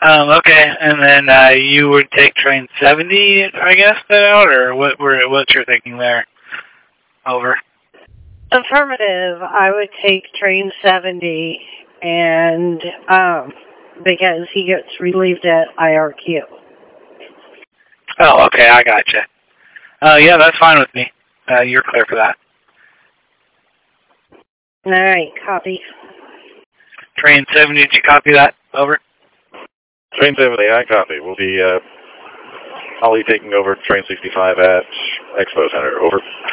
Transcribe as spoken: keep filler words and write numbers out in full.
Um, okay, and then uh, you would take train seventy, I guess, that out, or what? Were what's your thinking there? Over. Affirmative. I would take train seventy, and um, because he gets relieved at I R Q. Oh, okay, I gotcha. Uh, yeah, that's fine with me. Uh, you're clear for that. All right, copy. Train seventy, did you copy that? Over. Train seventy, I copy. We'll be uh, Ollie taking over train sixty-five at Expo Center. Over.